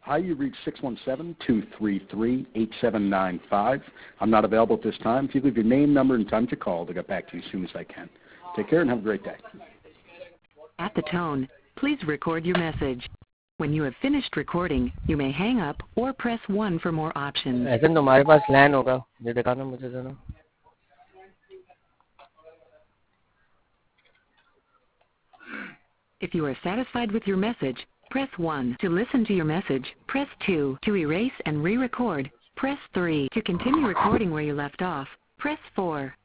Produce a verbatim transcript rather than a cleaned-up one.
Hi, you reached six one seven, two three three, eight seven nine five. I'm not available at this time. If you leave your name, number, and time to call, to get back to you as soon as I can. Take care and have a great day. At the tone, please record your message. When you have finished recording, you may hang up or press one for more options. ऐसे तो हमारे पास लैन होगा ये दिखाना मुझे जरा. If you are satisfied with your message, press one. To listen to your message, press two. To erase and re-record, press three. To continue recording where you left off, press four.